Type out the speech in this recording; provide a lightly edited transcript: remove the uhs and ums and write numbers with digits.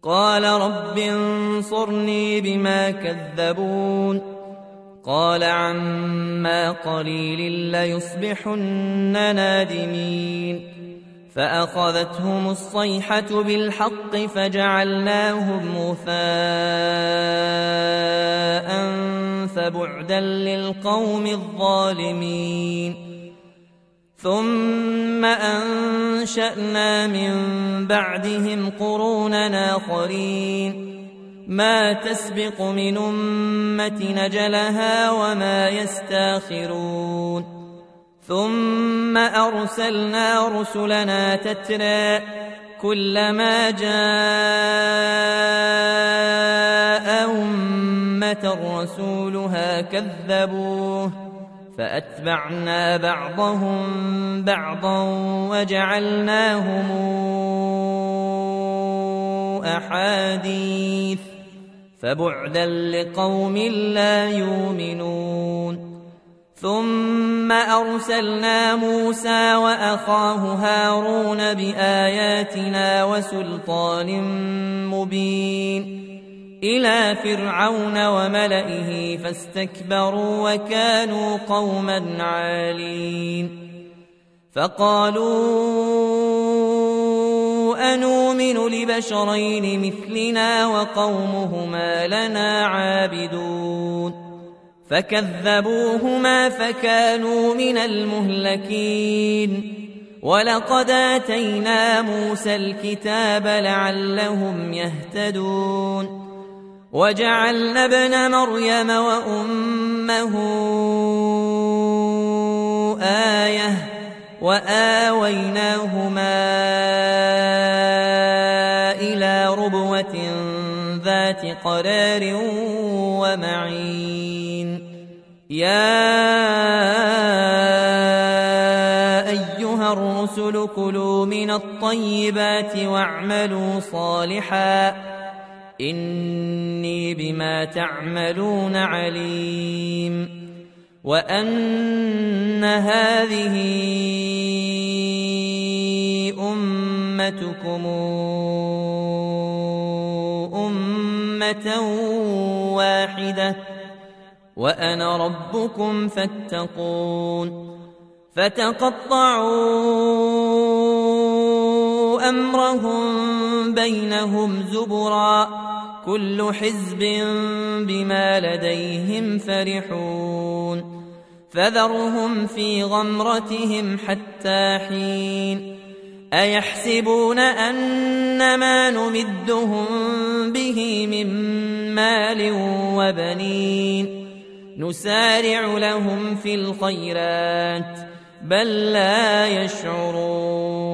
قال رب انصرني بما كذبون قال عما قليل ليصبحن نادمين فأخذتهم الصيحة بالحق فجعلناهم غثاء فبعدا للقوم الظالمين ثم أنشأنا من بعدهم قرونا آخرين ما تسبق من أمة نجلها وما يستاخرون ثم أرسلنا رسلنا تترى كلما جاء أمة رسولها كذبوه فأتبعنا بعضهم بعضا وجعلناهم أحاديث فبعدا لقوم لا يؤمنون ثم أرسلنا موسى وأخاه هارون بآياتنا وسلطان مبين إلى فرعون وملئه فاستكبروا وكانوا قوما عالين فقالوا أنؤمن لبشرين مثلنا وقومهما لنا عابدون فكذبوهما فكانوا من المهلكين ولقد آتينا موسى الكتاب لعلهم يهتدون وجعلنا ابن مريم وأمه آية وآويناهما إلى ربوة ذات قرار ومعين يا أيها الرسل كلوا من الطيبات واعملوا صالحا إني بما تعملون عليم وأن هذه أمتكم أمة واحدة وأنا ربكم فاتقون فتقطعوا أمرهم بينهم زبرا كل حزب بما لديهم فرحون فذرهم في غمرتهم حتى حين أيحسبون أن ما نمدهم به من مال وبنين نسارع لهم في الخيرات بل لا يشعرون